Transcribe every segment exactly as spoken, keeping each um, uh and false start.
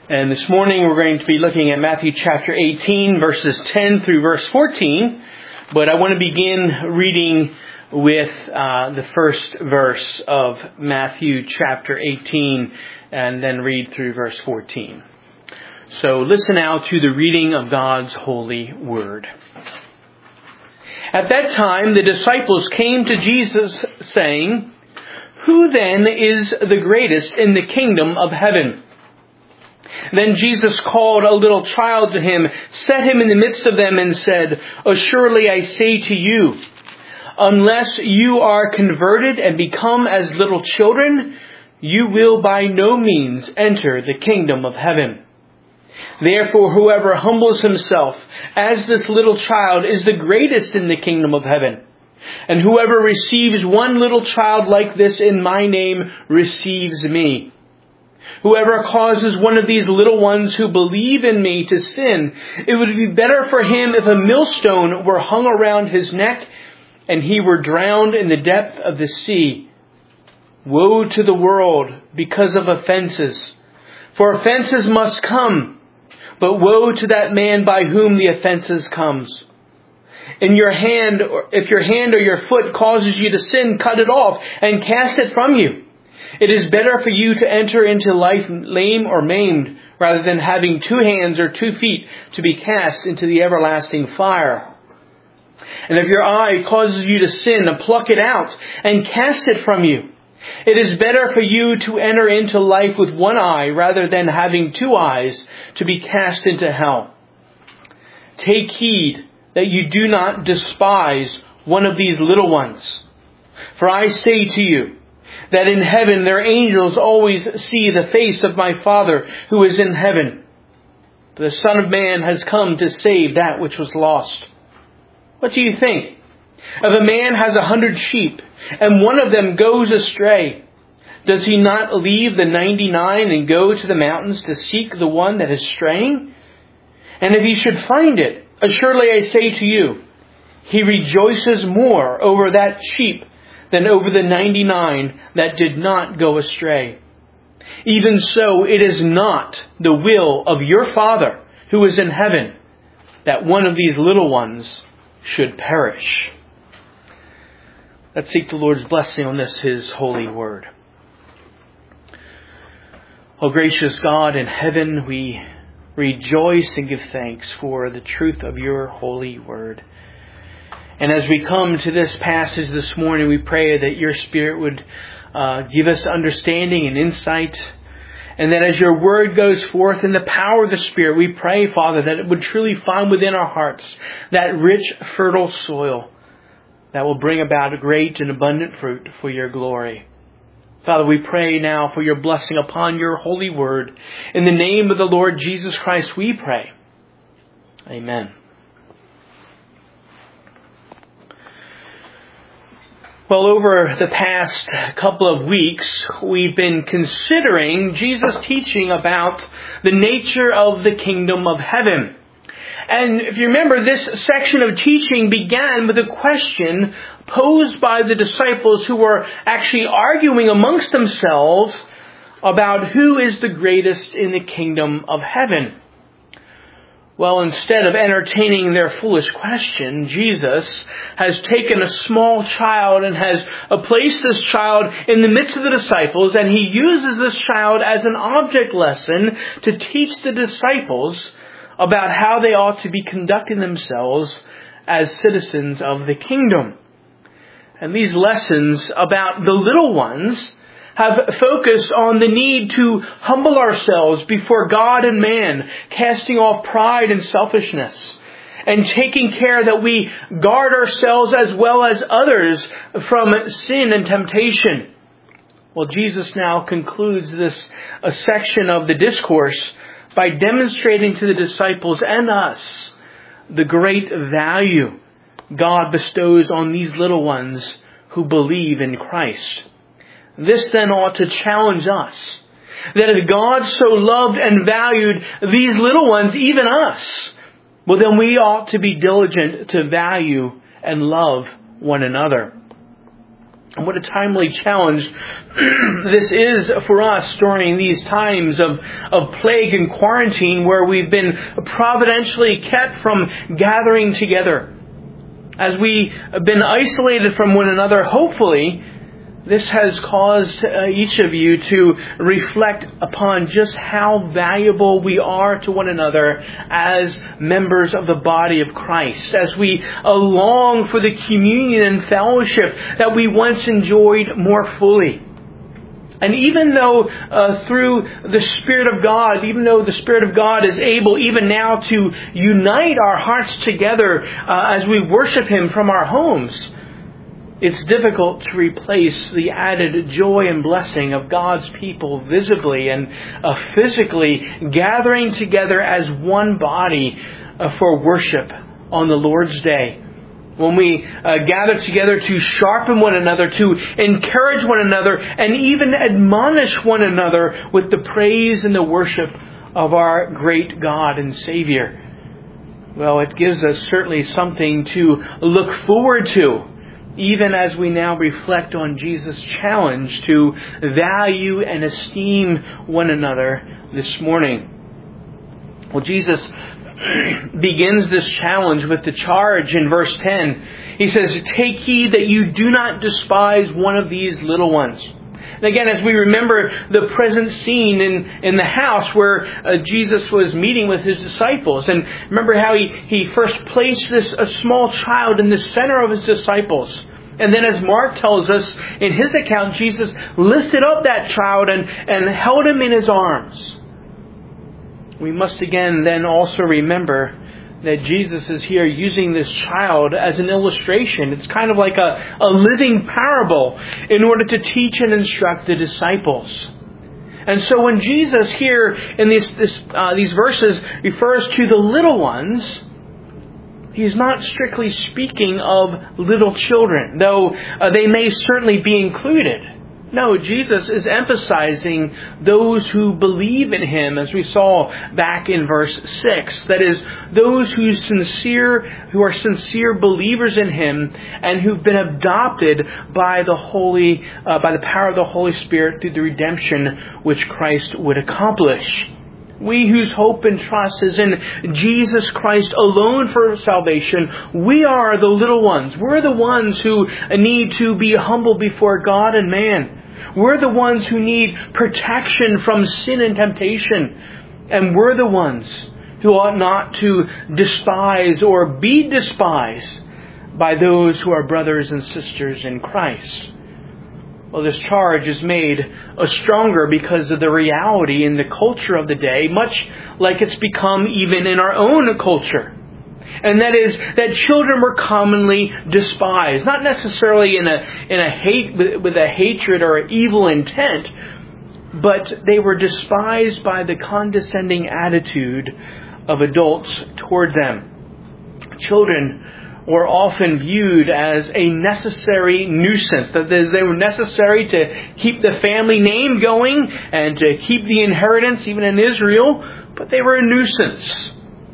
And this morning we're going to be looking at Matthew chapter eighteen, verses ten through verse fourteen. But I want to begin reading with uh, the first verse of Matthew chapter eighteen and then read through verse fourteen. So listen now to the reading of God's holy word. At that time the disciples came to Jesus saying, "Who then is the greatest in the kingdom of heaven?" Then Jesus called a little child to him, set him in the midst of them, and said, "Assuredly I say to you, unless you are converted and become as little children, you will by no means enter the kingdom of heaven. Therefore, whoever humbles himself as this little child is the greatest in the kingdom of heaven. And whoever receives one little child like this in my name receives me. Whoever causes one of these little ones who believe in me to sin, it would be better for him if a millstone were hung around his neck and he were drowned in the depth of the sea. Woe to the world because of offenses, for offenses must come, but woe to that man by whom the offenses comes. In your hand, if your hand or your foot causes you to sin, cut it off and cast it from you. It is better for you to enter into life lame or maimed, rather than having two hands or two feet to be cast into the everlasting fire. And if your eye causes you to sin, pluck it out and cast it from you. It is better for you to enter into life with one eye, rather than having two eyes to be cast into hell. Take heed that you do not despise one of these little ones. For I say to you, that in heaven their angels always see the face of my Father who is in heaven. The Son of Man has come to save that which was lost. What do you think? If a man has a hundred sheep, and one of them goes astray, does he not leave the ninety-nine and go to the mountains to seek the one that is straying? And if he should find it, assuredly I say to you, he rejoices more over that sheep than over the ninety-nine that did not go astray. Even so, it is not the will of your Father who is in heaven that one of these little ones should perish." Let's seek the Lord's blessing on this, His holy word. O gracious God in heaven, we rejoice and give thanks for the truth of your holy word. And as we come to this passage this morning, we pray that your Spirit would uh, give us understanding and insight. And that as your word goes forth in the power of the Spirit, we pray, Father, that it would truly find within our hearts that rich, fertile soil that will bring about a great and abundant fruit for your glory. Father, we pray now for your blessing upon your holy word. In the name of the Lord Jesus Christ, we pray. Amen. Well, over the past couple of weeks, we've been considering Jesus' teaching about the nature of the kingdom of heaven. And if you remember, this section of teaching began with a question posed by the disciples who were actually arguing amongst themselves about who is the greatest in the kingdom of heaven. Well, instead of entertaining their foolish question, Jesus has taken a small child and has placed this child in the midst of the disciples, and he uses this child as an object lesson to teach the disciples about how they ought to be conducting themselves as citizens of the kingdom. And these lessons about the little ones have focused on the need to humble ourselves before God and man, casting off pride and selfishness, and taking care that we guard ourselves as well as others from sin and temptation. Well, Jesus now concludes this a section of the discourse by demonstrating to the disciples and us the great value God bestows on these little ones who believe in Christ. This then ought to challenge us, that if God so loved and valued these little ones, even us, well then we ought to be diligent to value and love one another. And what a timely challenge this is for us during these times of, of plague and quarantine, where we've been providentially kept from gathering together. As we have been isolated from one another, hopefully this has caused uh, each of you to reflect upon just how valuable we are to one another as members of the body of Christ, as we uh, long for the communion and fellowship that we once enjoyed more fully. And even though uh, through the Spirit of God, even though the Spirit of God is able even now to unite our hearts together uh, as we worship Him from our homes, it's difficult to replace the added joy and blessing of God's people visibly and uh, physically gathering together as one body uh, for worship on the Lord's Day. When we uh, gather together to sharpen one another, to encourage one another, and even admonish one another with the praise and the worship of our great God and Savior. Well, it gives us certainly something to look forward to, even as we now reflect on Jesus' challenge to value and esteem one another this morning. Well, Jesus begins this challenge with the charge in verse ten. He says, "Take heed that you do not despise one of these little ones." And again, as we remember the present scene in, in the house where uh, Jesus was meeting with His disciples. And remember how he, he first placed this a small child in the center of His disciples. And then as Mark tells us in his account, Jesus lifted up that child and, and held him in His arms. We must again then also remember that Jesus is here using this child as an illustration. It's kind of like a, a living parable in order to teach and instruct the disciples. And so when Jesus here in these, this, uh, these verses refers to the little ones, He's not strictly speaking of little children, though uh, they may certainly be included. No, Jesus is emphasizing those who believe in Him, as we saw back in verse six. That is, those who sincere, who are sincere believers in Him and who've been adopted by the Holy, uh, by the power of the Holy Spirit through the redemption which Christ would accomplish. We whose hope and trust is in Jesus Christ alone for salvation, we are the little ones. We're the ones who need to be humble before God and man. We're the ones who need protection from sin and temptation. And we're the ones who ought not to despise or be despised by those who are brothers and sisters in Christ. Well, this charge is made stronger because of the reality in the culture of the day, much like it's become even in our own culture. And that is that children were commonly despised, not necessarily in a in a hate with a hatred or evil intent, but they were despised by the condescending attitude of adults toward them. Children were often viewed as a necessary nuisance, that they were necessary to keep the family name going and to keep the inheritance even in Israel, but they were a nuisance.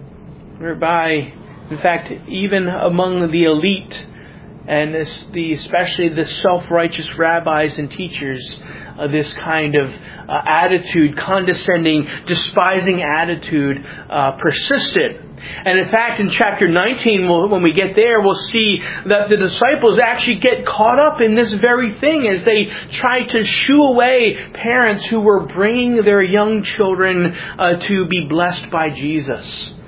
Whereby, in fact, even among the elite, and this, the, especially the self-righteous rabbis and teachers, uh, this kind of uh, attitude, condescending, despising attitude uh, persisted. And in fact, in chapter nineteen, we'll, when we get there, we'll see that the disciples actually get caught up in this very thing as they try to shoo away parents who were bringing their young children uh, to be blessed by Jesus.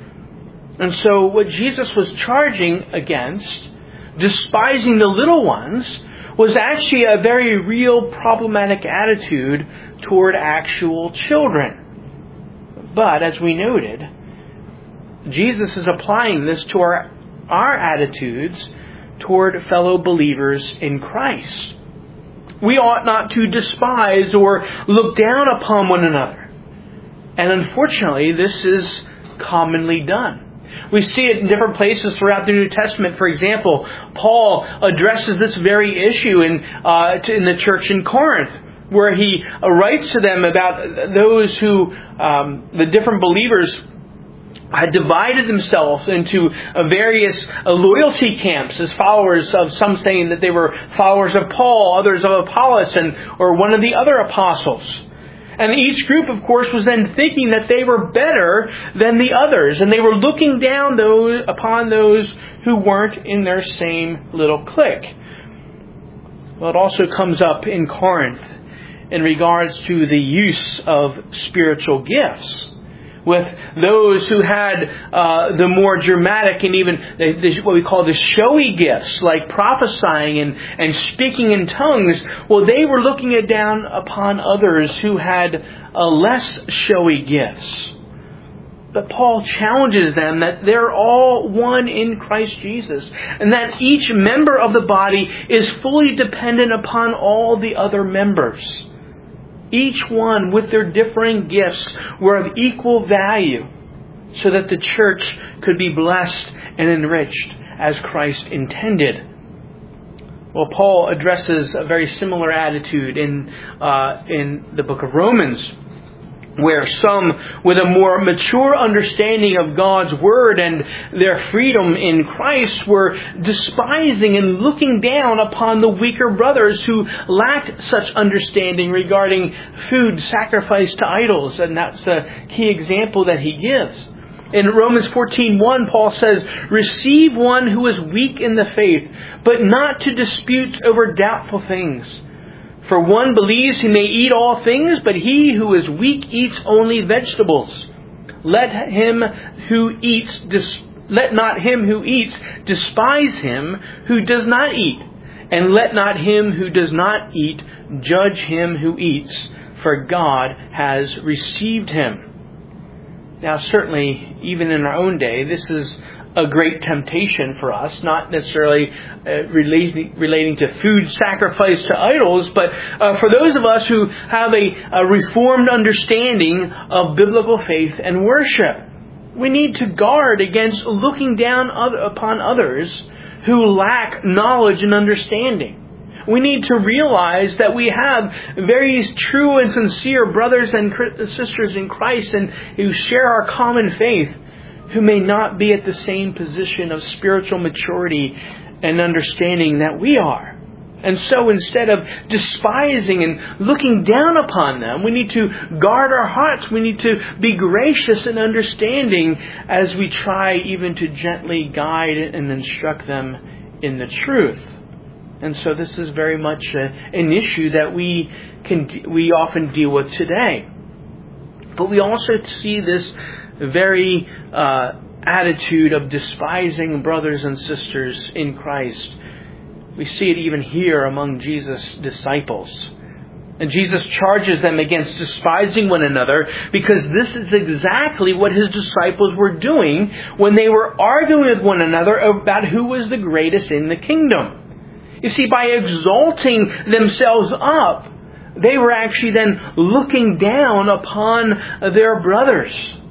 And so what Jesus was charging against, despising the little ones, was actually a very real problematic attitude toward actual children. But as we noted, Jesus is applying this to our, our attitudes toward fellow believers in Christ. We ought not to despise or look down upon one another. And unfortunately, this is commonly done. We see it in different places throughout the New Testament. For example, Paul addresses this very issue in, uh, in the church in Corinth, where he writes to them about those who, um, the different believers had divided themselves into uh, various uh, loyalty camps as followers of some saying that they were followers of Paul, others of Apollos, and or one of the other apostles. And each group, of course, was then thinking that they were better than the others, and they were looking down those upon those who weren't in their same little clique. Well, it also comes up in Corinth in regards to the use of spiritual gifts, with those who had uh, the more dramatic and even the, the, what we call the showy gifts, like prophesying and, and speaking in tongues. Well, they were looking it down upon others who had uh, less showy gifts. But Paul challenges them that they're all one in Christ Jesus, and that each member of the body is fully dependent upon all the other members. Each one with their differing gifts were of equal value, so that the church could be blessed and enriched as Christ intended. Well, Paul addresses a very similar attitude in uh, in the book of Romans, where some with a more mature understanding of God's Word and their freedom in Christ were despising and looking down upon the weaker brothers who lacked such understanding regarding food sacrificed to idols. And that's a key example that he gives. In Romans fourteen one, Paul says, "Receive one who is weak in the faith, but not to dispute over doubtful things. For one believes he may eat all things, but he who is weak eats only vegetables. Let him who eats, dis- let not him who eats despise him who does not eat, and let not him who does not eat judge him who eats, for God has received him." Now, certainly, even in our own day, this is a great temptation for us, not necessarily uh, relating, relating to food sacrificed to idols, but uh, for those of us who have a, a reformed understanding of biblical faith and worship. We need to guard against looking down other, upon others who lack knowledge and understanding. We need to realize that we have very true and sincere brothers and sisters in Christ and who share our common faith, who may not be at the same position of spiritual maturity and understanding that we are. And so instead of despising and looking down upon them, we need to guard our hearts. We need to be gracious and understanding as we try even to gently guide and instruct them in the truth. And so this is very much a, an issue that we can we often deal with today. But we also see this very uh, attitude of despising brothers and sisters in Christ. We see it even here among Jesus' disciples. And Jesus charges them against despising one another, because this is exactly what his disciples were doing when they were arguing with one another about who was the greatest in the kingdom. You see, by exalting themselves up, they were actually then looking down upon their brothers,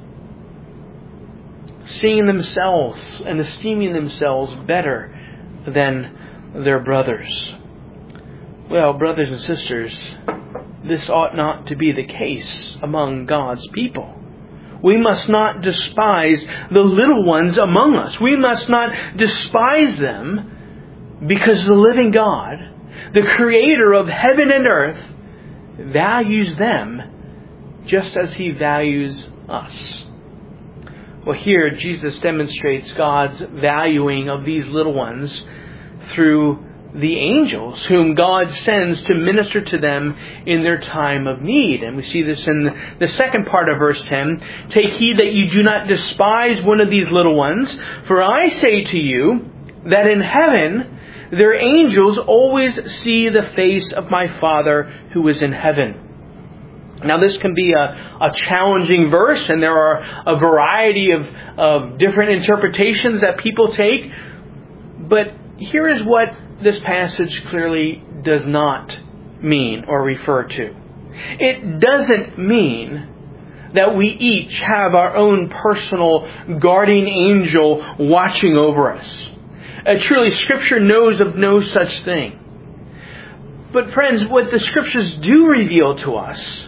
seeing themselves and esteeming themselves better than their brothers. Well, brothers and sisters, this ought not to be the case among God's people. We must not despise the little ones among us. We must not despise them, because the living God, the Creator of heaven and earth, values them just as He values us. Well, here Jesus demonstrates God's valuing of these little ones through the angels whom God sends to minister to them in their time of need. And we see this in the second part of verse ten. "Take heed that you do not despise one of these little ones, for I say to you that in heaven their angels always see the face of my Father who is in heaven." Now, this can be a, a challenging verse, and there are a variety of, of different interpretations that people take. But here is what this passage clearly does not mean or refer to. It doesn't mean that we each have our own personal guardian angel watching over us. Uh, truly, Scripture knows of no such thing. But friends, what the Scriptures do reveal to us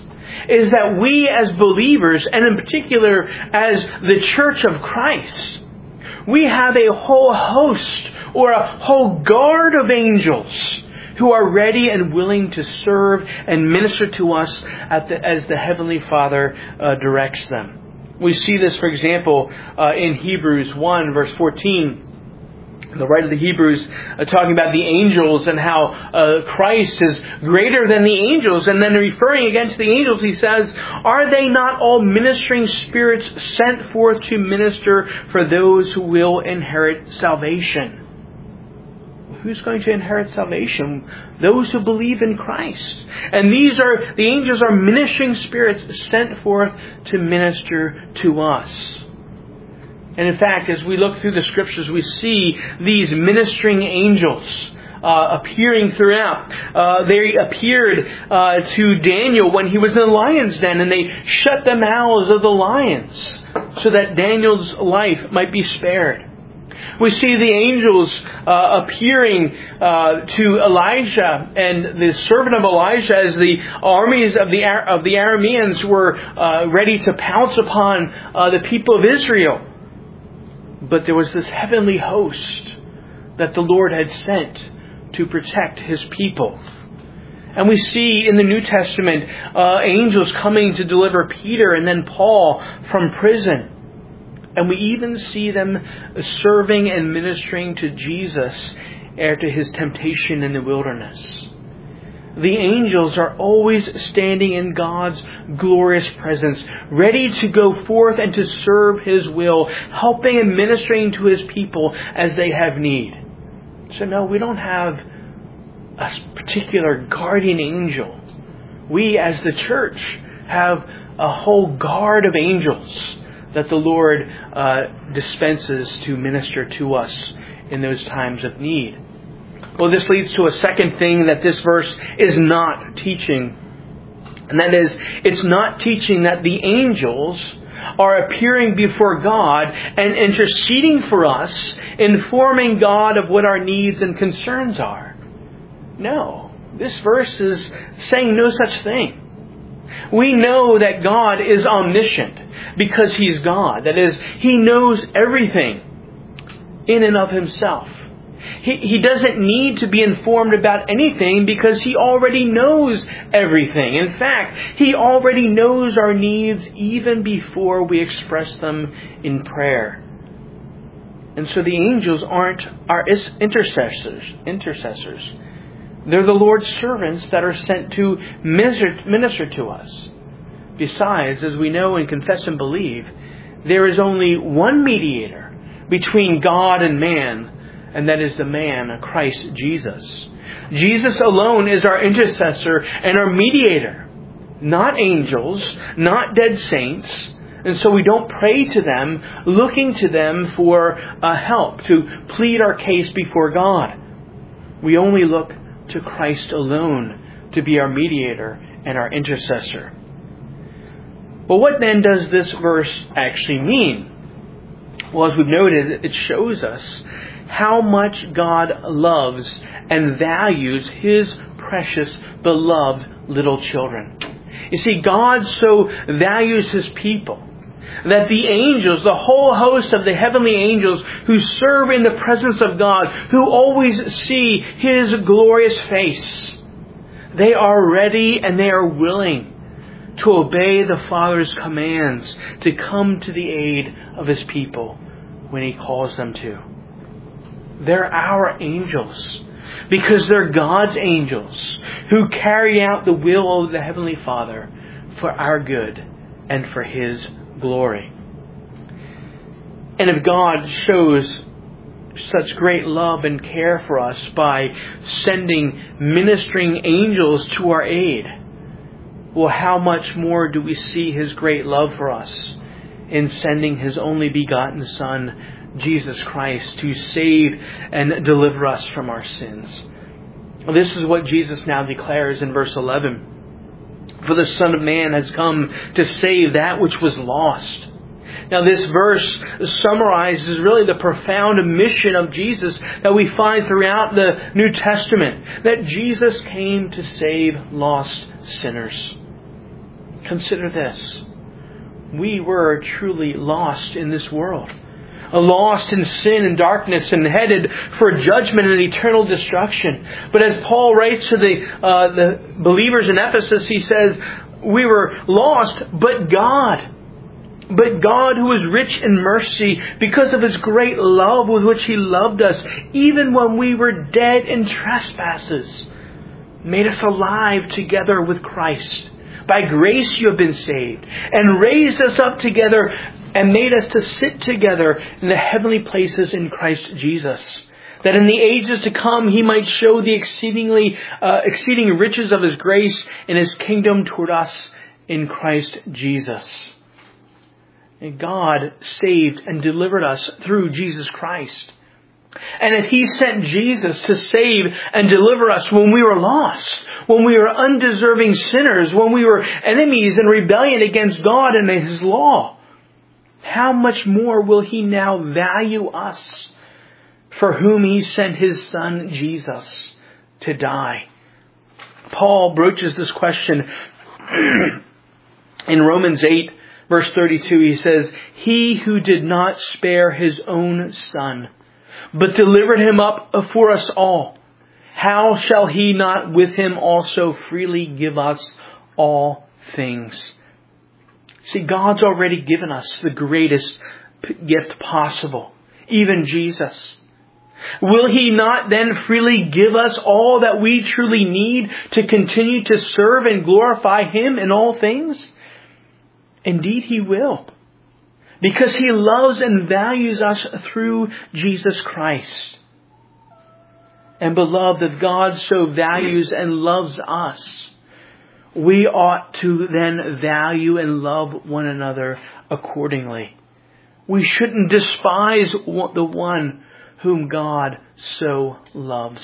is that we as believers, and in particular as the Church of Christ, we have a whole host or a whole guard of angels who are ready and willing to serve and minister to us at the, as the Heavenly Father uh, directs them. We see this, for example, uh, in Hebrews one, verse fourteen. The writer of the Hebrews uh, talking about the angels and how uh, Christ is greater than the angels. And then referring again to the angels, he says, "Are they not all ministering spirits sent forth to minister for those who will inherit salvation?" Who's going to inherit salvation? Those who believe in Christ. And these are, the angels are ministering spirits sent forth to minister to us. And in fact, as we look through the Scriptures, we see these ministering angels uh, appearing throughout. Uh, they appeared uh, to Daniel when he was in the lion's den, and they shut the mouths of the lions so that Daniel's life might be spared. We see the angels uh, appearing uh, to Elijah and the servant of Elijah as the armies of the of the Arameans were uh, ready to pounce upon uh, the people of Israel. But there was this heavenly host that the Lord had sent to protect His people. And we see in the New Testament uh, angels coming to deliver Peter and then Paul from prison. And we even see them serving and ministering to Jesus after His temptation in the wilderness. The angels are always standing in God's glorious presence, ready to go forth and to serve His will, helping and ministering to His people as they have need. So no, we don't have a particular guardian angel. We as the church have a whole guard of angels that the Lord uh, dispenses to minister to us in those times of need. Well, this leads to a second thing that this verse is not teaching. And that is, it's not teaching that the angels are appearing before God and interceding for us, informing God of what our needs and concerns are. No, this verse is saying no such thing. We know that God is omniscient because He's God. That is, He knows everything in and of Himself. He, he doesn't need to be informed about anything because He already knows everything. In fact, He already knows our needs even before we express them in prayer. And so the angels aren't our intercessors. Intercessors. They're the Lord's servants that are sent to minister, minister to us. Besides, as we know and confess and believe, there is only one mediator between God and man, and that is the man, Christ Jesus. Jesus alone is our intercessor and our mediator, not angels, not dead saints. And so we don't pray to them, looking to them for uh, help, to plead our case before God. We only look to Christ alone to be our mediator and our intercessor. But what then does this verse actually mean? Well, as we've noted, it shows us how much God loves and values His precious, beloved little children. You see, God so values His people that the angels, the whole host of the heavenly angels who serve in the presence of God, who always see His glorious face, they are ready and they are willing to obey the Father's commands to come to the aid of His people when He calls them to. They're our angels because they're God's angels who carry out the will of the Heavenly Father for our good and for His glory. And if God shows such great love and care for us by sending ministering angels to our aid, well, how much more do we see His great love for us in sending His only begotten Son, Jesus Christ, to save and deliver us from our sins. Well, this is what Jesus now declares in verse eleven. For the Son of Man has come to save that which was lost. Now this verse summarizes really the profound mission of Jesus that we find throughout the New Testament. That Jesus came to save lost sinners. Consider this. We were truly lost in this world. Lost in sin and darkness and headed for judgment and eternal destruction. But as Paul writes to the, uh, the believers in Ephesus, he says, we were lost, but God. But God, who is rich in mercy, because of His great love with which He loved us, even when we were dead in trespasses, made us alive together with Christ. By grace you have been saved, and raised us up together and made us to sit together in the heavenly places in Christ Jesus, that in the ages to come He might show the exceedingly uh, exceeding riches of His grace in His kingdom toward us in Christ Jesus. And God saved and delivered us through Jesus Christ. And that He sent Jesus to save and deliver us when we were lost, when we were undeserving sinners, when we were enemies in rebellion against God and His law. How much more will He now value us, for whom He sent His Son Jesus to die? Paul broaches this question in Romans eight, verse thirty-two. He says, He who did not spare His own Son, but delivered Him up for us all, how shall He not with Him also freely give us all things? See, God's already given us the greatest gift possible, even Jesus. Will He not then freely give us all that we truly need to continue to serve and glorify Him in all things? Indeed, He will. Because He loves and values us through Jesus Christ. And beloved, if God so values and loves us, we ought to then value and love one another accordingly. We shouldn't despise the one whom God so loves.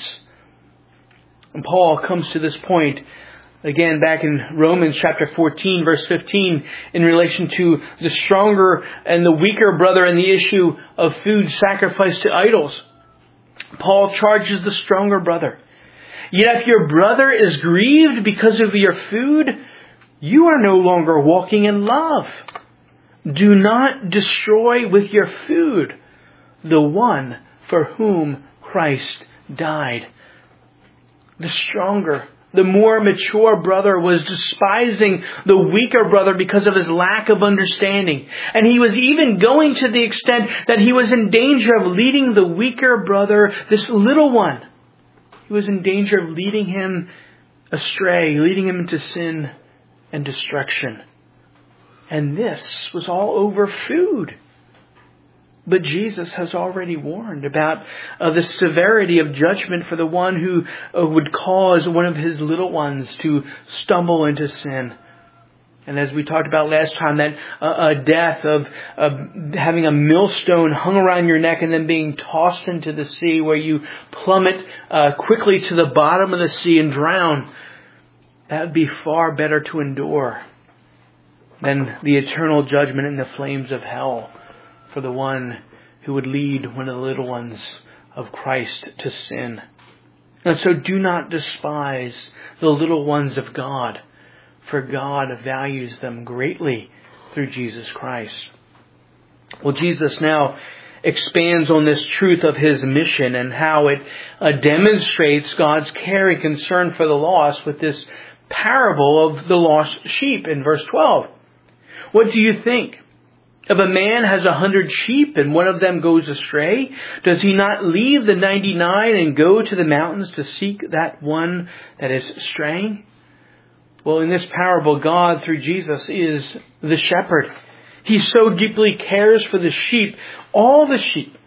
And Paul comes to this point again back in Romans chapter fourteen, verse fifteen, in relation to the stronger and the weaker brother in the issue of food sacrificed to idols. Paul charges the stronger brother. Yet if your brother is grieved because of your food, you are no longer walking in love. Do not destroy with your food the one for whom Christ died. The stronger, the more mature brother was despising the weaker brother because of his lack of understanding. And he was even going to the extent that he was in danger of leading the weaker brother, this little one. He was in danger of leading him astray, leading him into sin and destruction. And this was all over food. But Jesus has already warned about uh, the severity of judgment for the one who uh, would cause one of His little ones to stumble into sin. And as we talked about last time, that uh, uh, death of uh, having a millstone hung around your neck and then being tossed into the sea where you plummet uh, quickly to the bottom of the sea and drown, that would be far better to endure than the eternal judgment in the flames of hell for the one who would lead one of the little ones of Christ to sin. And so do not despise the little ones of God, for God values them greatly through Jesus Christ. Well, Jesus now expands on this truth of His mission and how it uh, demonstrates God's care and concern for the lost with this parable of the lost sheep in verse twelve. What do you think? If a man has a hundred sheep and one of them goes astray, does he not leave the ninety-nine and go to the mountains to seek that one that is straying? Well, in this parable, God, through Jesus, is the shepherd. He so deeply cares for the sheep, all the sheep,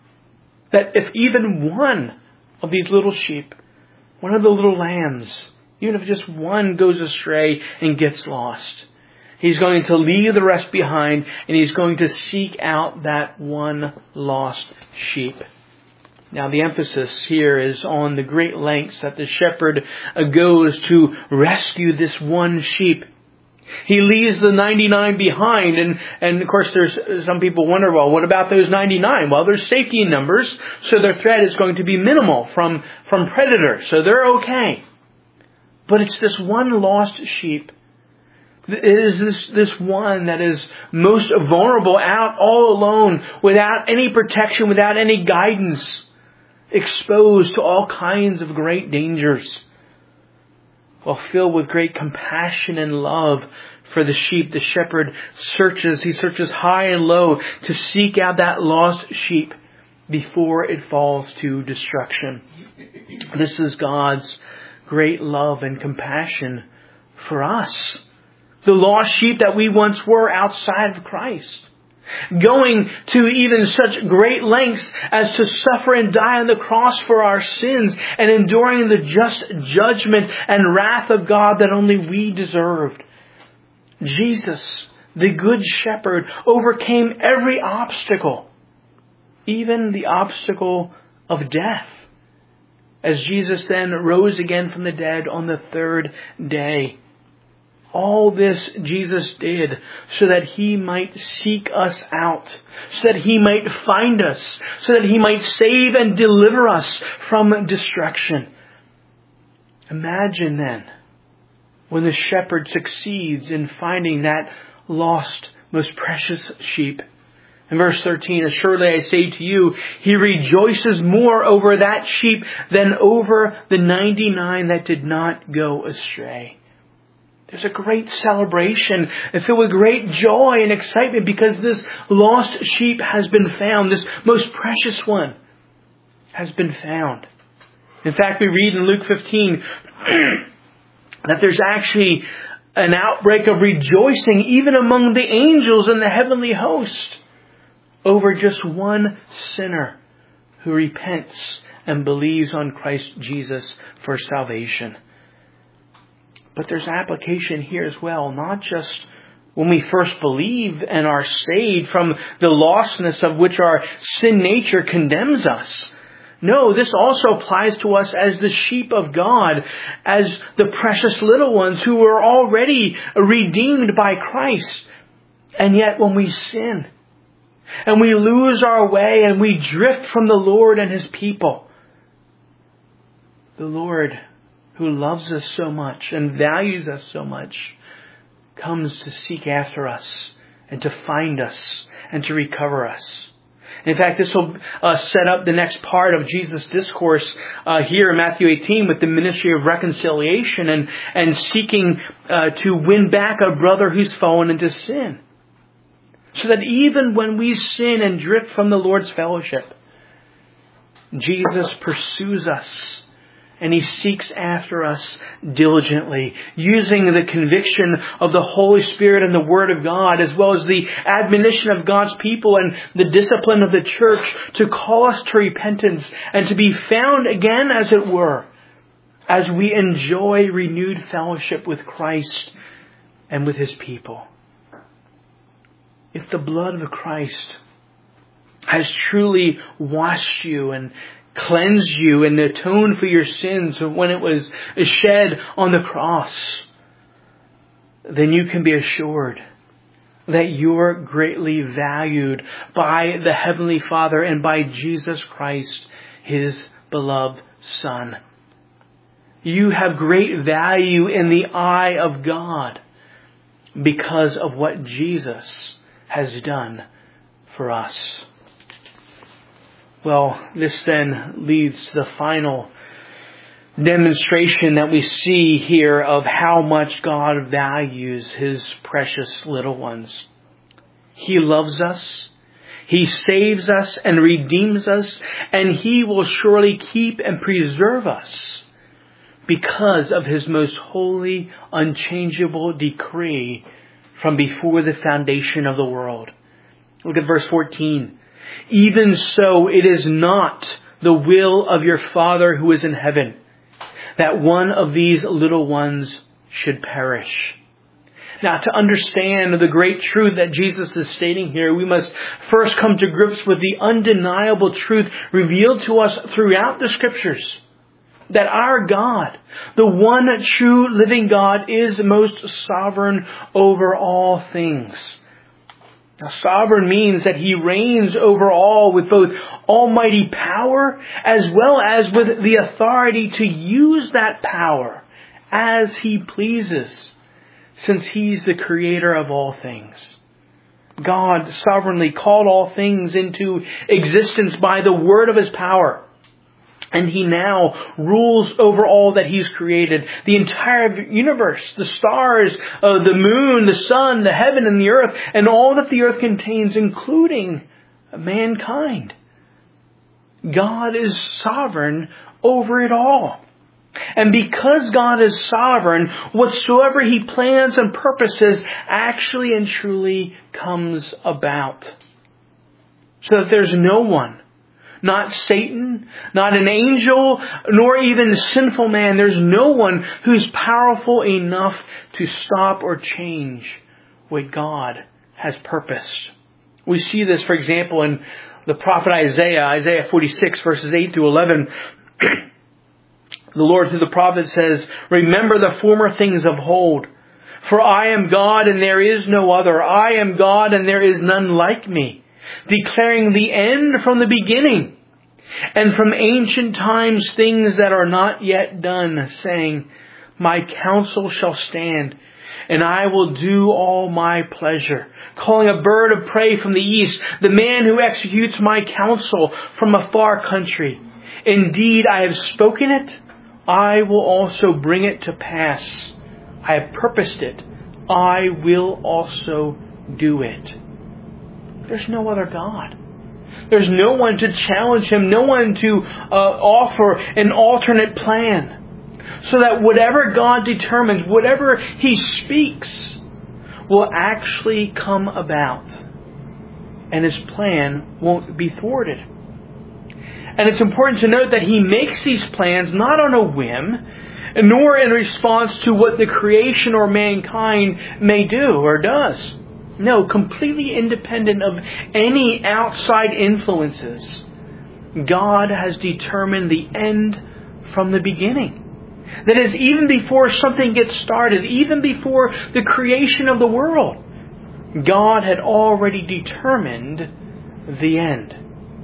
that if even one of these little sheep, one of the little lambs, even if just one goes astray and gets lost, He's going to leave the rest behind, and He's going to seek out that one lost sheep. Now, the emphasis here is on the great lengths that the shepherd goes to rescue this one sheep. He leaves the ninety-nine behind, and, and of course, there's some people wonder, well, what about those ninety-nine? Well, there's safety in numbers, so their threat is going to be minimal from, from predators, so they're okay. But it's this one lost sheep It is this, this one that is most vulnerable, out all alone, without any protection, without any guidance, exposed to all kinds of great dangers. While filled with great compassion and love for the sheep, the shepherd searches, he searches high and low to seek out that lost sheep before it falls to destruction. This is God's great love and compassion for us, the lost sheep that we once were outside of Christ. Going to even such great lengths as to suffer and die on the cross for our sins and enduring the just judgment and wrath of God that only we deserved. Jesus, the Good Shepherd, overcame every obstacle, even the obstacle of death, as Jesus then rose again from the dead on the third day. All this Jesus did so that He might seek us out, so that He might find us, so that He might save and deliver us from destruction. Imagine then when the shepherd succeeds in finding that lost, most precious sheep. In verse thirteen, assuredly I say to you, He rejoices more over that sheep than over the ninety-nine that did not go astray. There's a great celebration filled with great joy and excitement because this lost sheep has been found. This most precious one has been found. In fact, we read in Luke fifteen that there's actually an outbreak of rejoicing even among the angels in the heavenly host over just one sinner who repents and believes on Christ Jesus for salvation. But there's application here as well, not just when we first believe and are saved from the lostness of which our sin nature condemns us. No, this also applies to us as the sheep of God, as the precious little ones who were already redeemed by Christ. And yet when we sin and we lose our way and we drift from the Lord and His people, the Lord, who loves us so much and values us so much, comes to seek after us and to find us and to recover us. In fact, this will uh, set up the next part of Jesus' discourse uh, here in Matthew eighteen with the ministry of reconciliation and, and seeking uh, to win back a brother who's fallen into sin. So that even when we sin and drift from the Lord's fellowship, Jesus pursues us. And He seeks after us diligently, using the conviction of the Holy Spirit and the Word of God, as well as the admonition of God's people and the discipline of the church to call us to repentance and to be found again, as it were, as we enjoy renewed fellowship with Christ and with His people. If the blood of Christ has truly washed you and cleanse you and atone for your sins when it was shed on the cross, then you can be assured that you're greatly valued by the Heavenly Father and by Jesus Christ, His beloved Son. You have great value in the eye of God because of what Jesus has done for us. Well, this then leads to the final demonstration that we see here of how much God values His precious little ones. He loves us, He saves us and redeems us, and He will surely keep and preserve us because of His most holy, unchangeable decree from before the foundation of the world. Look at verse fourteen. Even so, it is not the will of your Father who is in heaven that one of these little ones should perish. Now, to understand the great truth that Jesus is stating here, we must first come to grips with the undeniable truth revealed to us throughout the Scriptures, that our God, the one true living God, is most sovereign over all things. Now, sovereign means that He reigns over all with both almighty power as well as with the authority to use that power as He pleases, since He's the creator of all things. God sovereignly called all things into existence by the word of His power. And He now rules over all that He's created. The entire universe, the stars, uh, the moon, the sun, the heaven and the earth, and all that the earth contains, including mankind. God is sovereign over it all. And because God is sovereign, whatsoever He plans and purposes actually and truly comes about. So that there's no one, not Satan, not an angel, nor even sinful man, there's no one who's powerful enough to stop or change what God has purposed. We see this, for example, in the prophet Isaiah, Isaiah forty-six, verses eight through eleven. The Lord through the prophet says, "Remember the former things of old. For I am God and there is no other. I am God and there is none like me. Declaring the end from the beginning. And from ancient times things that are not yet done. Saying, my counsel shall stand. And I will do all my pleasure. Calling a bird of prey from the east. The man who executes my counsel from a far country. Indeed, I have spoken it. I will also bring it to pass. I have purposed it. I will also do it." There's no other God. There's no one to challenge Him. No one to uh, offer an alternate plan. So that whatever God determines, whatever He speaks, will actually come about. And His plan won't be thwarted. And it's important to note that He makes these plans not on a whim, nor in response to what the creation or mankind may do or does. No, completely independent of any outside influences. God has determined the end from the beginning. That is, even before something gets started, even before the creation of the world, God had already determined the end.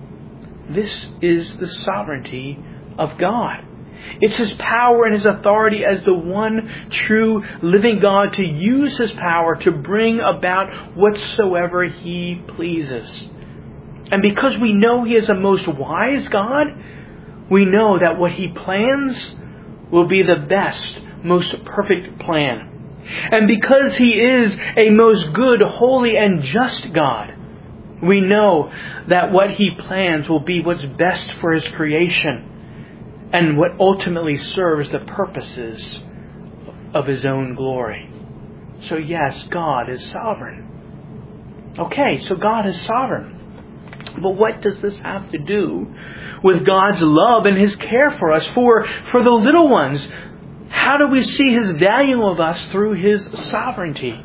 This is the sovereignty of God. It's His power and His authority as the one true living God to use His power to bring about whatsoever He pleases. And because we know He is a most wise God, we know that what He plans will be the best, most perfect plan. And because He is a most good, holy, and just God, we know that what He plans will be what's best for His creation and what ultimately serves the purposes of His own glory. So yes, God is sovereign. Okay, so God is sovereign. But what does this have to do with God's love and His care for us, for, for the little ones? How do we see His value of us through His sovereignty?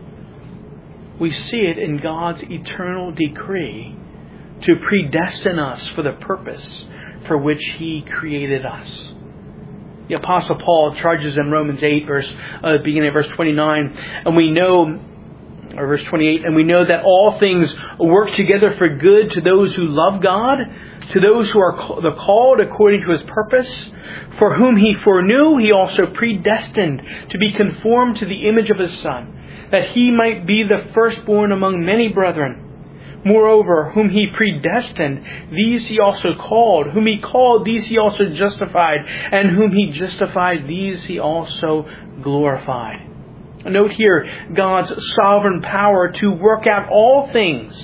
We see it in God's eternal decree to predestine us for the purpose for which He created us. The Apostle Paul charges in Romans eight, verse uh, beginning at verse twenty-nine, and we know, or verse twenty-eight, and we know that all things work together for good to those who love God, to those who are the called according to His purpose, for whom He foreknew, He also predestined to be conformed to the image of His Son, that He might be the firstborn among many brethren. Moreover, whom He predestined, these He also called. Whom He called, these He also justified. And whom He justified, these He also glorified. Note here God's sovereign power to work out all things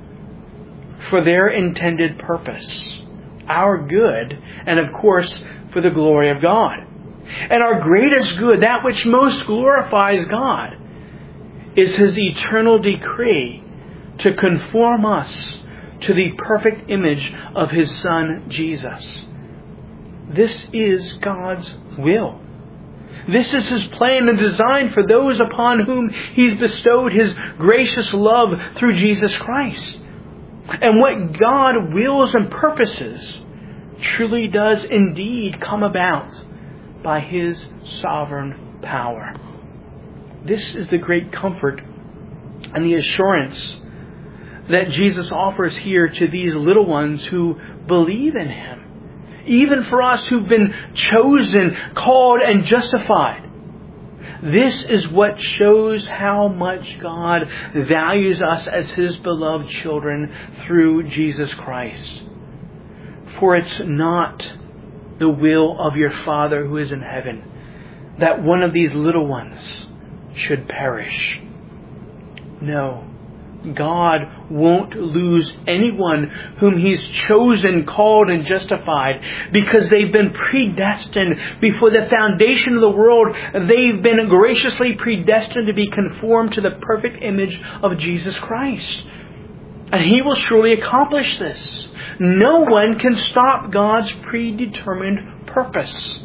for their intended purpose, our good, and of course, for the glory of God. And our greatest good, that which most glorifies God, is His eternal decree to conform us to the perfect image of His Son, Jesus. This is God's will. This is His plan and design for those upon whom He's bestowed His gracious love through Jesus Christ. And what God wills and purposes truly does indeed come about by His sovereign power. This is the great comfort and the assurance that Jesus offers here to these little ones who believe in Him. Even for us who've been chosen, called, and justified. This is what shows how much God values us as His beloved children through Jesus Christ. For it's not the will of your Father who is in heaven that one of these little ones should perish. No. God won't lose anyone whom He's chosen, called, and justified, because they've been predestined before the foundation of the world. They've been graciously predestined to be conformed to the perfect image of Jesus Christ. And He will surely accomplish this. No one can stop God's predetermined purpose.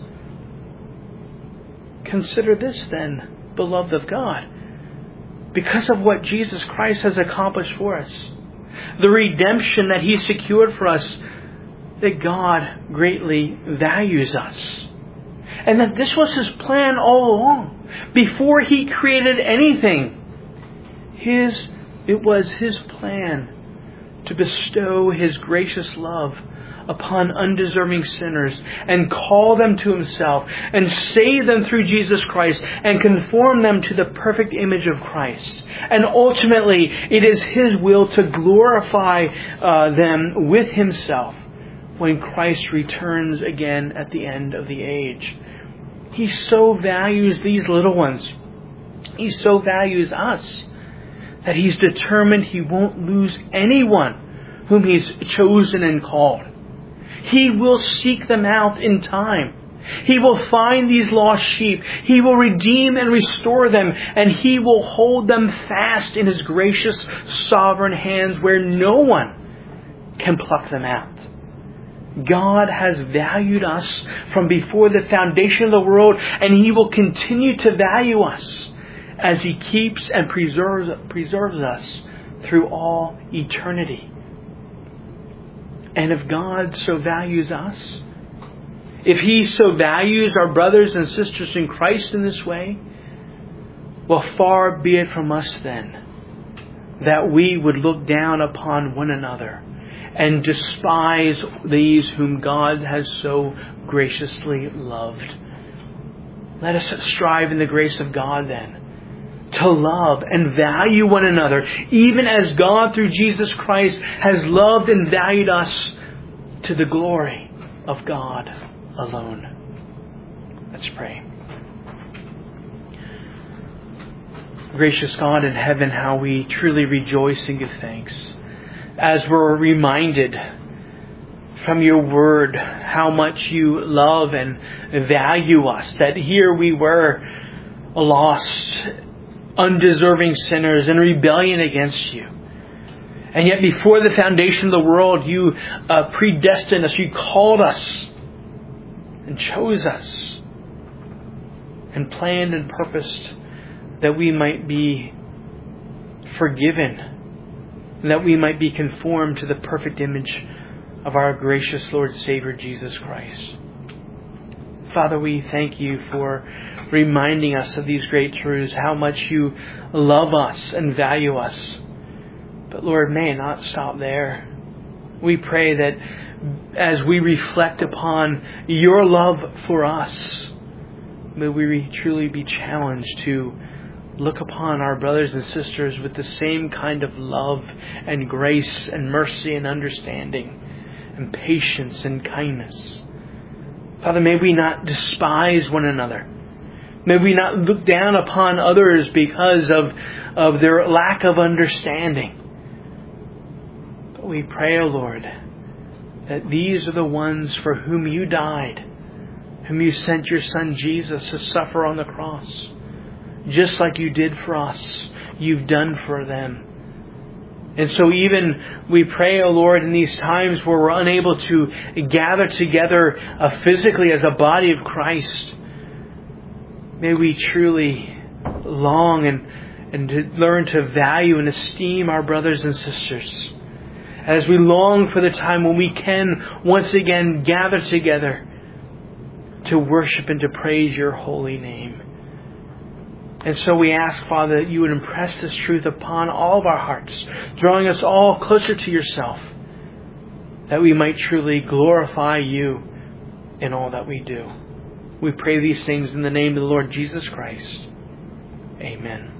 Consider this then, beloved of God. Because of what Jesus Christ has accomplished for us, the redemption that He secured for us, that God greatly values us. And that this was His plan all along. Before He created anything, His it was His plan to bestow His gracious love upon undeserving sinners and call them to Himself and save them through Jesus Christ and conform them to the perfect image of Christ. And ultimately, it is His will to glorify uh, them with Himself when Christ returns again at the end of the age. He so values these little ones. He so values us that He's determined He won't lose anyone whom He's chosen and called. He will seek them out in time. He will find these lost sheep. He will redeem and restore them. And He will hold them fast in His gracious, sovereign hands where no one can pluck them out. God has valued us from before the foundation of the world, and He will continue to value us as He keeps and preserves, preserves us through all eternity. And if God so values us, if He so values our brothers and sisters in Christ in this way, well, far be it from us then that we would look down upon one another and despise these whom God has so graciously loved. Let us strive in the grace of God then to love and value one another, even as God through Jesus Christ has loved and valued us to the glory of God alone. Let's pray. Gracious God in heaven, how we truly rejoice and give thanks as we're reminded from your word how much you love and value us, that here we were lost, undeserving sinners in rebellion against you. And yet before the foundation of the world, you uh, predestined us, you called us and chose us and planned and purposed that we might be forgiven, and that we might be conformed to the perfect image of our gracious Lord Savior Jesus Christ. Father, we thank you for reminding us of these great truths, how much you love us and value us. But Lord, may it not stop there. We pray that as we reflect upon your love for us, may we truly be challenged to look upon our brothers and sisters with the same kind of love and grace and mercy and understanding and patience and kindness. Father, may we not despise one another. May we not look down upon others because of, of their lack of understanding. But we pray, O Lord, that these are the ones for whom you died, whom you sent your Son Jesus to suffer on the cross. Just like you did for us, you've done for them. And so even we pray, O Lord, in these times where we're unable to gather together uh, physically as a body of Christ, may we truly long and, and to learn to value and esteem our brothers and sisters. As we long for the time when we can once again gather together to worship and to praise your holy name. And so we ask, Father, that you would impress this truth upon all of our hearts, drawing us all closer to yourself, that we might truly glorify you in all that we do. We pray these things in the name of the Lord Jesus Christ. Amen.